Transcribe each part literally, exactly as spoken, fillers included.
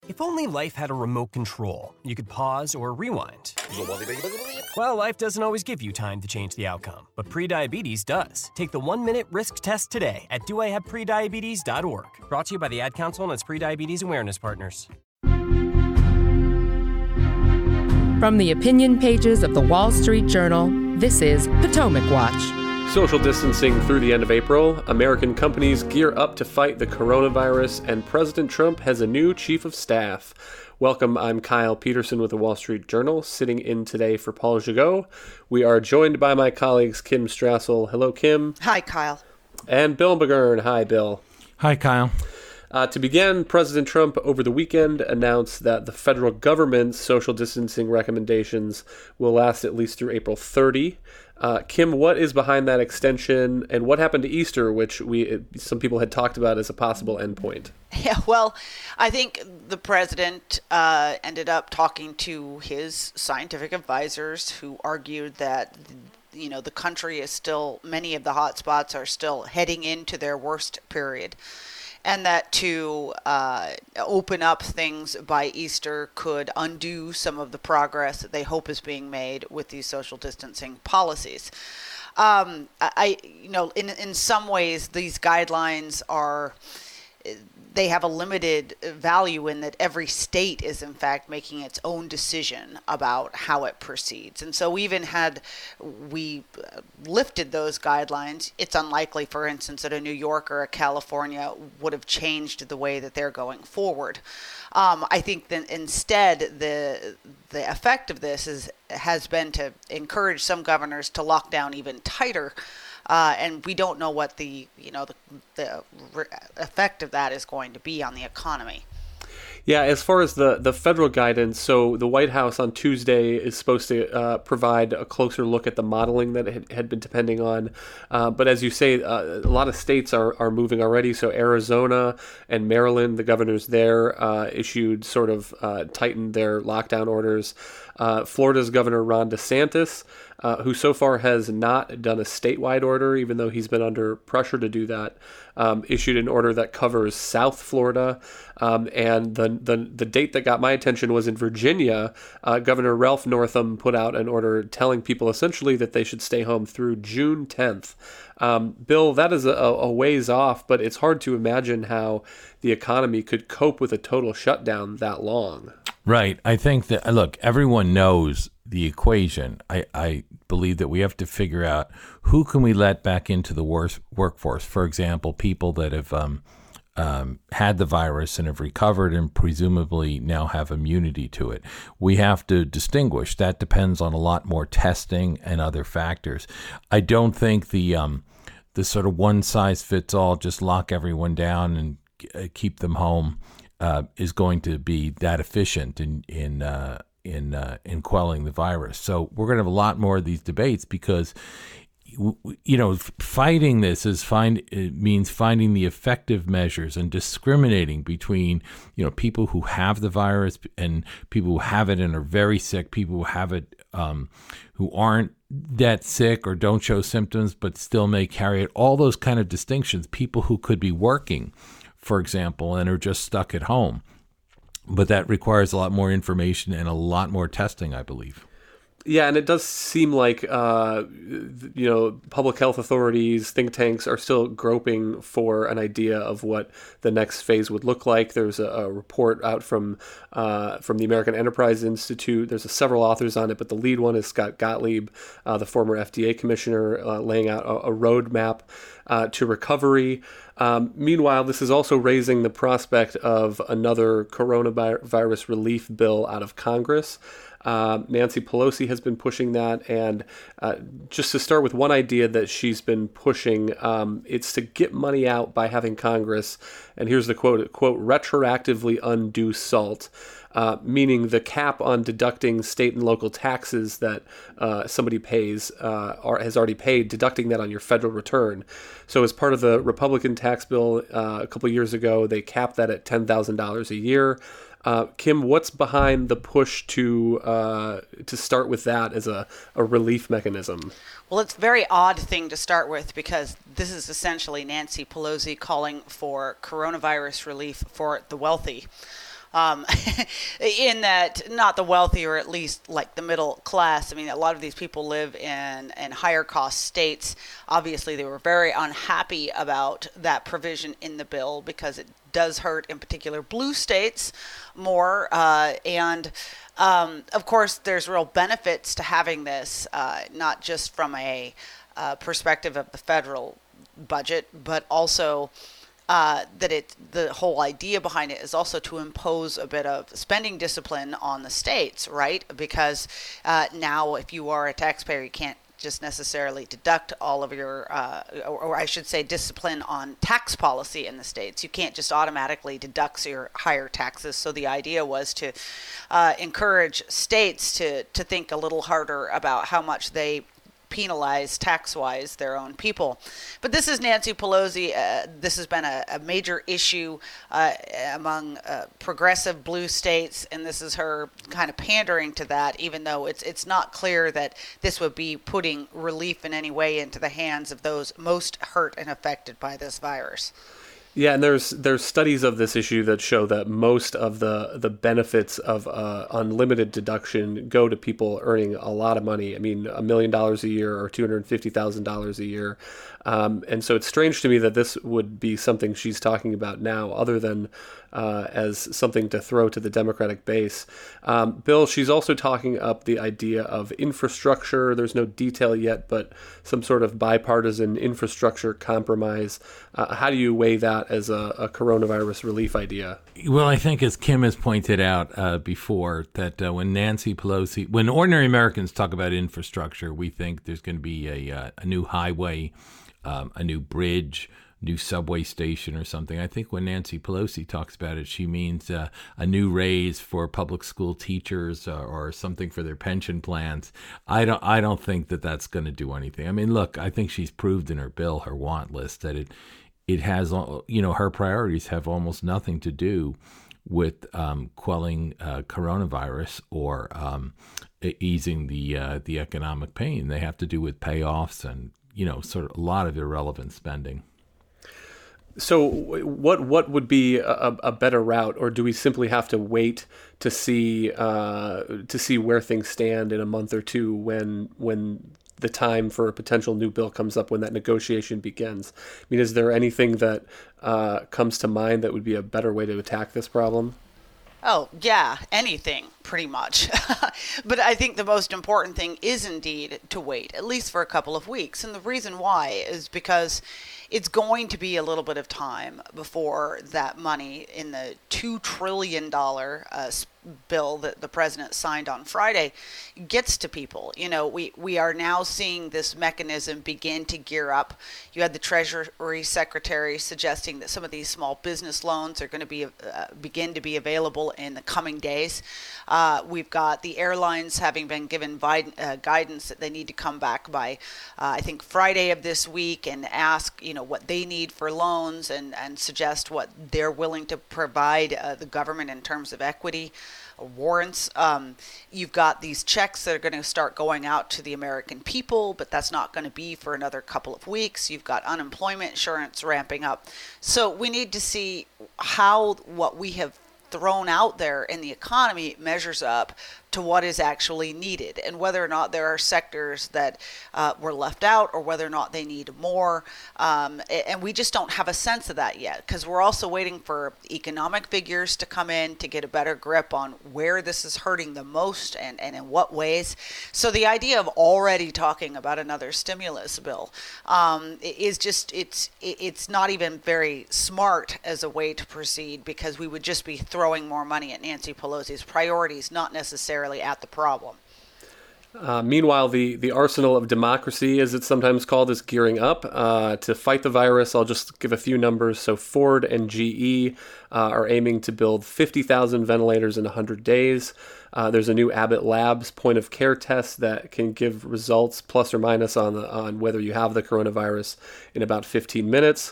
If only life had a remote control, you could pause or rewind. Well, life doesn't always give you time to change the outcome, but prediabetes does. Take the one-minute risk test today at do I have prediabetes dot org. Brought to you by the Ad Council and its prediabetes awareness partners. From the opinion pages of the Wall Street Journal, this is Potomac Watch. Social distancing through the end of April, American companies gear up to fight the coronavirus, and President Trump has a new chief of staff. Welcome, I'm Kyle Peterson with the Wall Street Journal, sitting in today for Paul Gigot. We are joined by my colleagues Kim Strassel. Hello, Kim. Hi, Kyle. And Bill McGurn. Hi, Bill. Hi, Kyle. Uh, to begin, President Trump over the weekend announced that the federal government's social distancing recommendations will last at least through April thirtieth. Uh, Kim, what is behind that extension, and what happened to Easter, which we some people had talked about as a possible endpoint? Yeah, well, I think the president uh, ended up talking to his scientific advisors, who argued that, you know, the country is still, many of the hot spots are still heading into their worst period. And that to uh, open up things by Easter could undo some of the progress that they hope is being made with these social distancing policies. Um, I, you know, in in some ways, these guidelines are, they have a limited value in that every state is in fact making its own decision about how it proceeds. And so even had we lifted those guidelines, it's unlikely, for instance, that a New York or a California would have changed the way that they're going forward. Um, I think that instead the the effect of this is has been to encourage some governors to lock down even tighter. Uh, and we don't know what the, you know, the, the re- effect of that is going to be on the economy. Yeah, as far as the, the federal guidance, so the White House on Tuesday is supposed to uh, provide a closer look at the modeling that it had, had been depending on. Uh, but as you say, uh, a lot of states are, are moving already. So Arizona and Maryland, the governors there uh, issued sort of uh, tightened their lockdown orders. Uh, Florida's Governor Ron DeSantis, uh, who so far has not done a statewide order, even though he's been under pressure to do that, um, issued an order that covers South Florida. Um, and the, the the date that got my attention was in Virginia. Uh, Governor Ralph Northam put out an order telling people essentially that they should stay home through June tenth. Um, Bill, that is a, a ways off, but it's hard to imagine how the economy could cope with a total shutdown that long. Right. I think that, look, everyone knows the equation. I, I believe that we have to figure out who can we let back into the worst workforce. For example, people that have um, um, had the virus and have recovered and presumably now have immunity to it. We have to distinguish. That depends on a lot more testing and other factors. I don't think the um, the sort of one size fits all, just lock everyone down and uh, keep them home Uh, is going to be that efficient in in uh, in uh, in quelling the virus. So we're going to have a lot more of these debates because, you know, fighting this is find it means finding the effective measures and discriminating between, you know, people who have the virus and people who have it and are very sick, people who have it um, who aren't that sick or don't show symptoms but still may carry it. All those kind of distinctions. People who could be working, for example, and are just stuck at home. But that requires a lot more information and a lot more testing, I believe. Yeah, and it does seem like, uh, you know, public health authorities, think tanks are still groping for an idea of what the next phase would look like. There's a, a report out from uh, from the American Enterprise Institute. There's a, several authors on it, but the lead one is Scott Gottlieb, uh, the former F D A commissioner, uh, laying out a, a roadmap uh, to recovery. Um, meanwhile, this is also raising the prospect of another coronavirus relief bill out of Congress. Uh, Nancy Pelosi has been pushing that, and uh, just to start with one idea that she's been pushing, um, it's to get money out by having Congress, and here's the quote, quote, retroactively undo SALT, uh, meaning the cap on deducting state and local taxes that uh, somebody pays uh, or has already paid, deducting that on your federal return. So as part of the Republican tax bill uh, a couple years ago, they capped that at ten thousand dollars a year. Uh, Kim, what's behind the push to uh, to start with that as a, a relief mechanism? Well, it's a very odd thing to start with because this is essentially Nancy Pelosi calling for coronavirus relief for the wealthy. Um, in that not the wealthy, or at least like the middle class. I mean, a lot of these people live in, in higher cost states. Obviously, they were very unhappy about that provision in the bill because it does hurt, in particular, blue states more. Uh, and um, of course, there's real benefits to having this, uh, not just from a uh, perspective of the federal budget, but also Uh, that it the whole idea behind it is also to impose a bit of spending discipline on the states, right? Because uh, now, if you are a taxpayer, you can't just necessarily deduct all of your, uh, or, or I should say, discipline on tax policy in the states. You can't just automatically deduct your higher taxes. So the idea was to uh, encourage states to to think a little harder about how much they penalize tax-wise their own people. But this is Nancy Pelosi. Uh, this has been a, a major issue uh, among uh, progressive blue states, and this is her kind of pandering to that, even though it's it's not clear that this would be putting relief in any way into the hands of those most hurt and affected by this virus. Yeah, and there's there's studies of this issue that show that most of the the benefits of uh, unlimited deduction go to people earning a lot of money. I mean, a million dollars a year or two hundred fifty thousand dollars a year. Um, and so it's strange to me that this would be something she's talking about now, other than uh, as something to throw to the Democratic base. Um, Bill, she's also talking up the idea of infrastructure. There's no detail yet, but some sort of bipartisan infrastructure compromise. Uh, how do you weigh that as a, a coronavirus relief idea? Well, I think, as Kim has pointed out uh, before, that uh, when Nancy Pelosi, when ordinary Americans talk about infrastructure, we think there's going to be a, uh, a new highway, um, a new bridge, new subway station or something. I think when Nancy Pelosi talks about it, she means uh, a new raise for public school teachers uh, or something for their pension plans. I don't I don't think that that's going to do anything. I mean, look, I think she's proved in her bill, her want list, that it it has, you know, her priorities have almost nothing to do with um, quelling uh, coronavirus or um, easing the uh, the economic pain. They have to do with payoffs and, you know, sort of a lot of irrelevant spending. So what what would be a, a better route, or do we simply have to wait to see uh, to see where things stand in a month or two when when the time for a potential new bill comes up, when that negotiation begins? I mean, is there anything that uh, comes to mind that would be a better way to attack this problem? Oh, yeah, anything, pretty much. But I think the most important thing is indeed to wait, at least for a couple of weeks. And the reason why is because it's going to be a little bit of time before that money in the two trillion dollars uh, bill that the president signed on Friday gets to people. You know, we, we are now seeing this mechanism begin to gear up. You had the Treasury Secretary suggesting that some of these small business loans are going to be uh, begin to be available in the coming days. Uh, we've got the airlines having been given vi- uh, guidance that they need to come back by, uh, I think, Friday of this week and ask, you know, what they need for loans and, and suggest what they're willing to provide uh, the government in terms of equity warrants. Um, you've got these checks that are going to start going out to the American people, but that's not going to be for another couple of weeks. You've got unemployment insurance ramping up. So we need to see how what we have thrown out there in the economy measures up to what is actually needed, and whether or not there are sectors that uh, were left out or whether or not they need more. Um, and we just don't have a sense of that yet, because we're also waiting for economic figures to come in to get a better grip on where this is hurting the most and, and in what ways. So the idea of already talking about another stimulus bill um, is just, it's, it's not even very smart as a way to proceed, because we would just be throwing more money at Nancy Pelosi's priorities, not necessarily at the problem. Uh, meanwhile, the, the arsenal of democracy, as it's sometimes called, is gearing up uh, to fight the virus. I'll just give a few numbers. So Ford and G E uh, are aiming to build fifty thousand ventilators in one hundred days. Uh, there's a new Abbott Labs point of care test that can give results plus or minus on the, on whether you have the coronavirus in about fifteen minutes.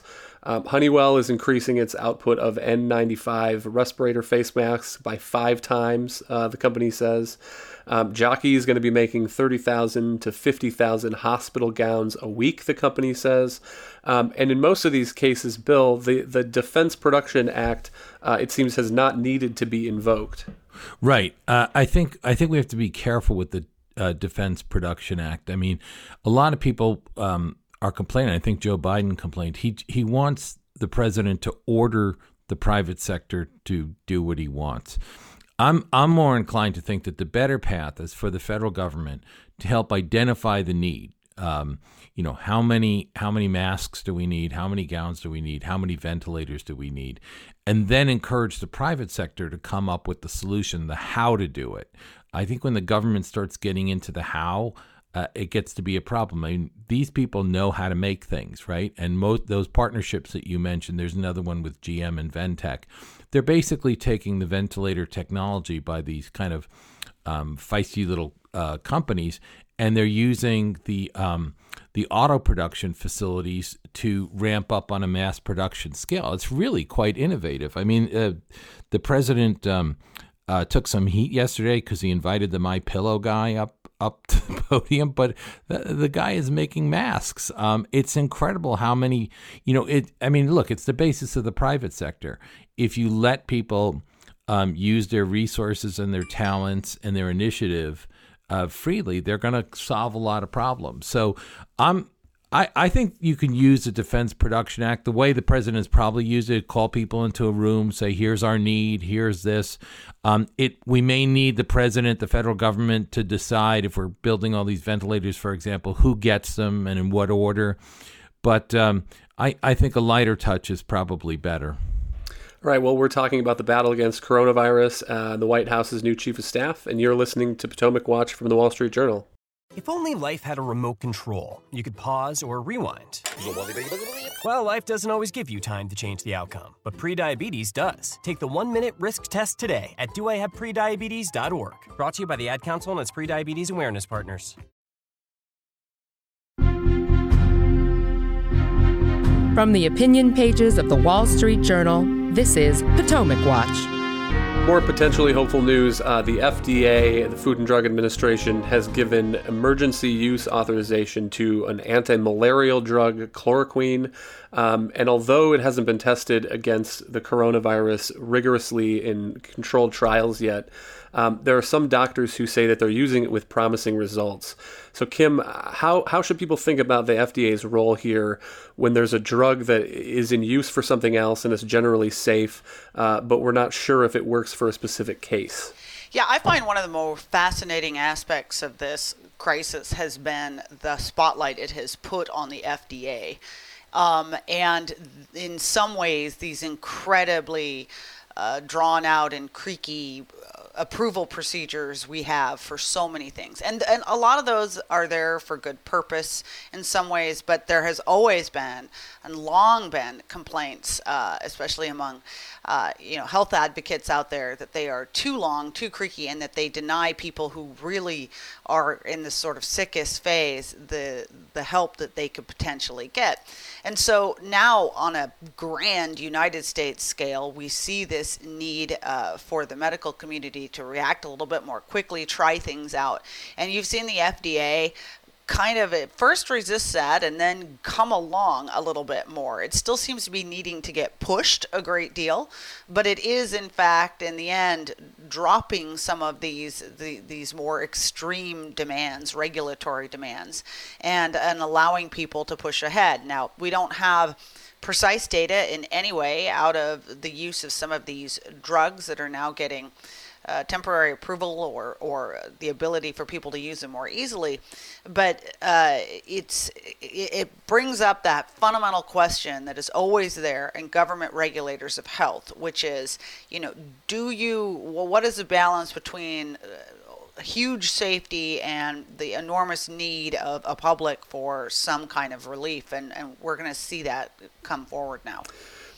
Um, Honeywell is increasing its output of N ninety-five respirator face masks by five times, uh, the company says. Um, Jockey is going to be making thirty thousand to fifty thousand hospital gowns a week, the company says. Um, and in most of these cases, Bill, the, the Defense Production Act, uh, it seems, has not needed to be invoked. Right. Uh, I think I think we have to be careful with the uh, Defense Production Act. I mean, a lot of people um, are complaining. I think Joe Biden complained. He he wants the president to order the private sector to do what he wants. I'm I'm more inclined to think that the better path is for the federal government to help identify the need. Um, you know, how many how many masks do we need? How many gowns do we need? How many ventilators do we need? And then encourage the private sector to come up with the solution, the how to do it. I think when the government starts getting into the how, uh, it gets to be a problem. I mean, these people know how to make things, right? And most those partnerships that you mentioned, there's another one with G M and Ventec. They're basically taking the ventilator technology by these kind of um, feisty little uh, companies, and they're using the um, the auto production facilities to ramp up on a mass production scale. It's really quite innovative. I mean, uh, the president um, uh, took some heat yesterday because he invited the MyPillow guy up up to the podium, but the, the guy is making masks. Um, it's incredible how many, you know, it, I mean, look, it's the basis of the private sector. If you let people um, use their resources and their talents and their initiative uh, freely, they're going to solve a lot of problems. So I'm, I, I think you can use the Defense Production Act the way the president has probably used it, call people into a room, say, here's our need, here's this. Um, it we may need the president, the federal government, to decide if we're building all these ventilators, for example, who gets them and in what order. But um, I, I think a lighter touch is probably better. All right, well, we're talking about the battle against coronavirus, uh, the White House's new chief of staff, and you're listening to Potomac Watch from the Wall Street Journal. If only life had a remote control, you could pause or rewind. Well, life doesn't always give you time to change the outcome, but prediabetes does. Take the one-minute risk test today at do I have prediabetes dot org. Brought to you by the Ad Council and its prediabetes awareness partners. From the opinion pages of the Wall Street Journal, this is Potomac Watch. More potentially hopeful news, uh, the F D A, the Food and Drug Administration, has given emergency use authorization to an anti-malarial drug, chloroquine. Um, and although it hasn't been tested against the coronavirus rigorously in controlled trials yet, um, there are some doctors who say that they're using it with promising results. So, Kim, how, how should people think about the F D A's role here when there's a drug that is in use for something else and is generally safe, uh, but we're not sure if it works for a specific case? Yeah, I find one of the more fascinating aspects of this crisis has been the spotlight it has put on the F D A. Um, and in some ways, these incredibly uh, drawn out and creaky uh, approval procedures we have for so many things. And, and a lot of those are there for good purpose in some ways, but there has always been and long been complaints, uh, especially among uh, you know, health advocates out there, that they are too long, too creaky, and that they deny people who really are in this sort of sickest phase the the help that they could potentially get. And so now on a grand United States scale, we see this need uh, for the medical community to react a little bit more quickly, try things out. And you've seen the F D A kind of at first resist that and then come along a little bit more. It still seems to be needing to get pushed a great deal, but it is in fact in the end dropping some of these the, these more extreme demands, regulatory demands, and and allowing people to push ahead. Now, we don't have precise data in any way out of the use of some of these drugs that are now getting Uh, temporary approval or, or the ability for people to use them more easily. But uh, it's it, it brings up that fundamental question that is always there in government regulators of health, which is, you know, do you, well, what is the balance between uh, huge safety and the enormous need of a public for some kind of relief? And, and we're going to see that come forward now.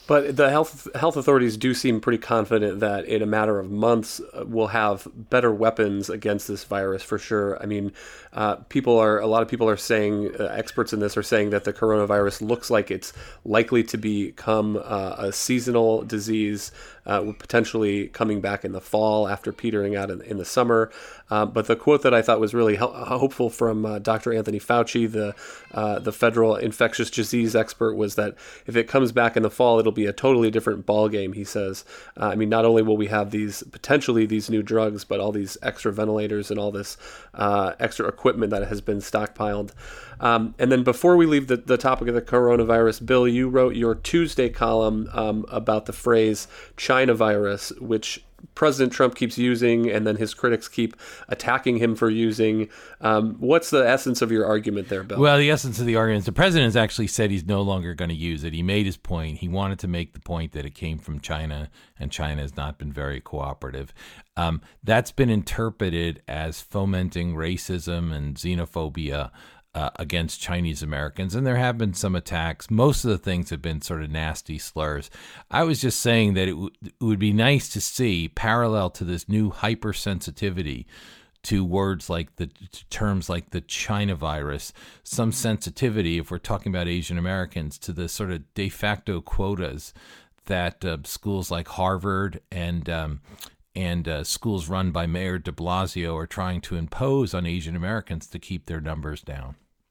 But the health health authorities do seem pretty confident that in a matter of months uh, we'll have better weapons against this virus for sure. I mean, uh, people are a lot of people are saying, uh, experts in this are saying that the coronavirus looks like it's likely to become uh, a seasonal disease, uh, potentially coming back in the fall after petering out in, in the summer. Uh, but the quote that I thought was really ho- hopeful from uh, Doctor Anthony Fauci, the uh, the federal infectious disease expert, was that if it comes back in the fall, it'll be a totally different ballgame, he says. Uh, I mean, not only will we have these potentially these new drugs, but all these extra ventilators and all this uh, extra equipment that has been stockpiled. Um, and then before we leave the, the topic of the coronavirus, Bill, you wrote your Tuesday column um, about the phrase China virus, which President Trump keeps using and then his critics keep attacking him for using. Um, what's the essence of your argument there, Bill? Well, the essence of the argument is the president has actually said he's no longer going to use it. He made his point. He wanted to make the point that it came from China, and China has not been very cooperative. Um, that's been interpreted as fomenting racism and xenophobia Uh, against Chinese Americans, and there have been some attacks. Most of the things have been sort of nasty slurs. I was just saying that it, w- it would be nice to see, parallel to this new hypersensitivity to words like the to terms like the China virus, some sensitivity, if we're talking about Asian Americans, to the sort of de facto quotas that uh, schools like Harvard and um, and uh, schools run by Mayor de Blasio are trying to impose on Asian Americans to keep their numbers down.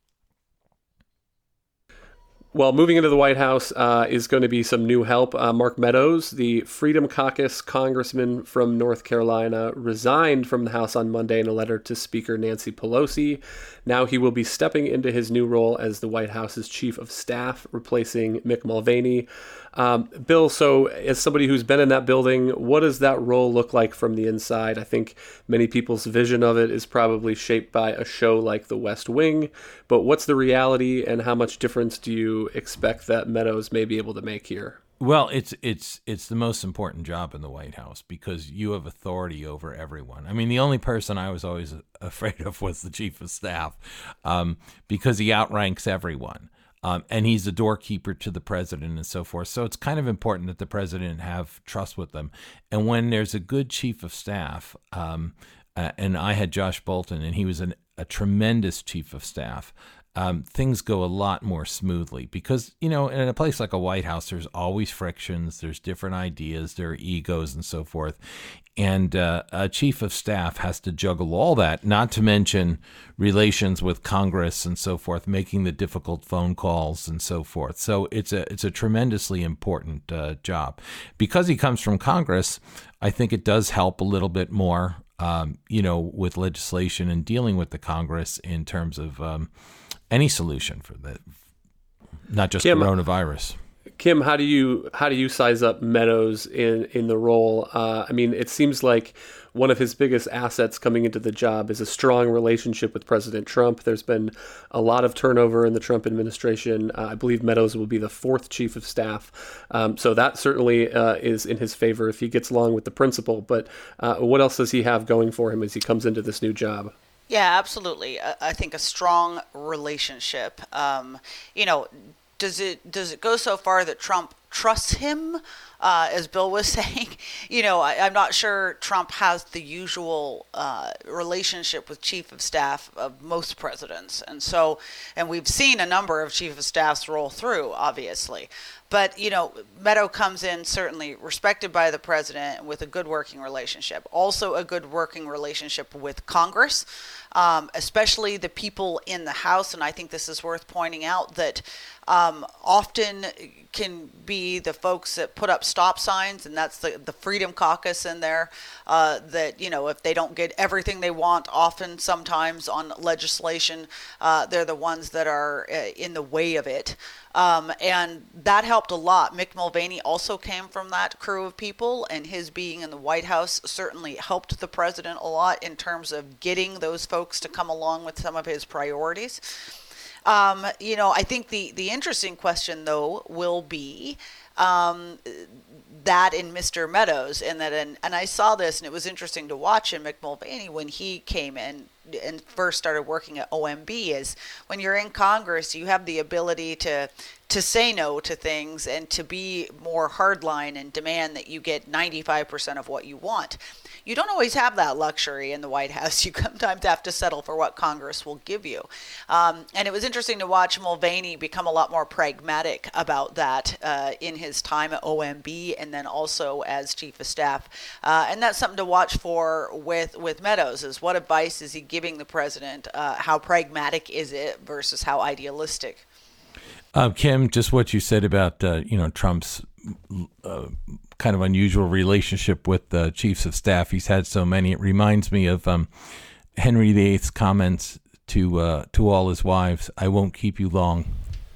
Well, moving into the White House uh, is going to be some new help. Uh, Mark Meadows, the Freedom Caucus congressman from North Carolina, resigned from the House on Monday in a letter to Speaker Nancy Pelosi. Now he will be stepping into his new role as the White House's chief of staff, replacing Mick Mulvaney. Um, Bill, so as somebody who's been in that building, what does that role look like from the inside? I think many people's vision of it is probably shaped by a show like The West Wing, but what's the reality and how much difference do you expect that Meadows may be able to make here? Well, it's it's it's the most important job in the White House because you have authority over everyone. I mean, the only person I was always afraid of was the chief of staff um, because he outranks everyone. Um, and he's the doorkeeper to the president and so forth. So it's kind of important that the president have trust with them. And when there's a good chief of staff, um, uh, and I had Josh Bolton, and he was an, a tremendous chief of staff, um, things go a lot more smoothly because, you know, in a place like a White House, there's always frictions, there's different ideas, there are egos and so forth. And uh, a chief of staff has to juggle all that, not to mention relations with Congress and so forth, making the difficult phone calls and so forth. So it's a it's a tremendously important uh, job. Because he comes from Congress, I think it does help a little bit more, um, you know, with legislation and dealing with the Congress in terms of um, any solution for that, not just Kim, coronavirus. Kim, how do you how do you size up Meadows in in the role? Uh, I mean, it seems like one of his biggest assets coming into the job is a strong relationship with President Trump. There's been a lot of turnover in the Trump administration. Uh, I believe Meadows will be the fourth chief of staff, um, so that certainly uh, is in his favor if he gets along with the principal. But uh, what else does he have going for him as he comes into this new job? Yeah, absolutely. I, I think a strong relationship. Um, you know. Does it does it go so far that Trump trusts him, uh, as Bill was saying? You know, I, I'm not sure Trump has the usual uh, relationship with chief of staff of most presidents. And so, and we've seen a number of chief of staffs roll through, obviously. But, you know, Meadow comes in certainly respected by the president with a good working relationship. Also a good working relationship with Congress, um, especially the people in the House. And I think this is worth pointing out that um, often can be the folks that put up stop signs, and that's the, the Freedom Caucus in there, uh, that, you know, if they don't get everything they want, often sometimes on legislation, uh, they're the ones that are uh, in the way of it. Um, and that helped a lot. Mick Mulvaney also came from that crew of people, and his being in the White House certainly helped the president a lot in terms of getting those folks to come along with some of his priorities. Um, you know, I think the, the interesting question, though, will be um, that in Mister Meadows, and that, and, and I saw this, and it was interesting to watch in Mick Mulvaney when he came in and first started working at O M B, is when you're in Congress, you have the ability to to say no to things and to be more hardline and demand that you get ninety-five percent of what you want. You don't always have that luxury in the White House. You sometimes have to settle for what Congress will give you. Um, and it was interesting to watch Mulvaney become a lot more pragmatic about that uh, in his time at O M B and then also as chief of staff. Uh, and that's something to watch for with, with Meadows, is what advice is he giving the president? Uh, how pragmatic is it versus how idealistic? Uh, Kim, just what you said about uh, you know Trump's uh, kind of unusual relationship with the chiefs of staff. He's had so many. It reminds me of um, Henry the Eighth's comments to uh, to all his wives: "I won't keep you long."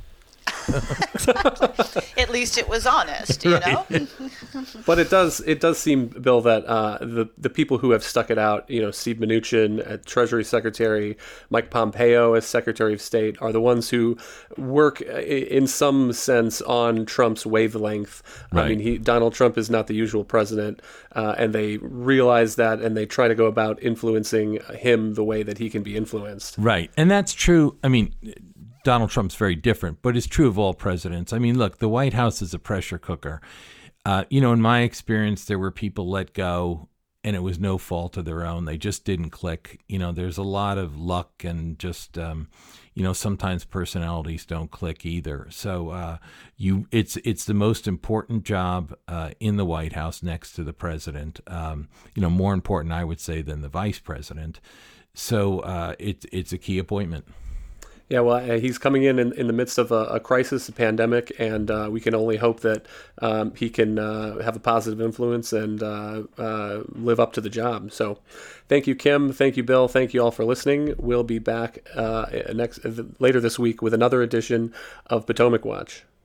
At least it was honest, you right. know. But it does it does seem, Bill, that uh, the the people who have stuck it out, you know, Steve Mnuchin as Treasury Secretary, Mike Pompeo as Secretary of State, are the ones who work in some sense on Trump's wavelength. Right. I mean, he Donald Trump is not the usual president, uh, and they realize that, and they try to go about influencing him the way that he can be influenced. Right, and that's true. I mean, Donald Trump's very different, but it's true of all presidents. I mean, look, the White House is a pressure cooker. Uh, you know, in my experience, there were people let go, and it was no fault of their own. They just didn't click. You know, there's a lot of luck and just, um, you know, sometimes personalities don't click either. So uh, you, it's it's the most important job uh, in the White House next to the president. Um, you know, more important, I would say, than the vice president. So uh, it, it's a key appointment. Yeah, well, uh, he's coming in, in in the midst of a, a crisis, a pandemic, and uh, we can only hope that um, he can uh, have a positive influence and uh, uh, live up to the job. So thank you, Kim. Thank you, Bill. Thank you all for listening. We'll be back uh, next uh, later this week with another edition of Potomac Watch.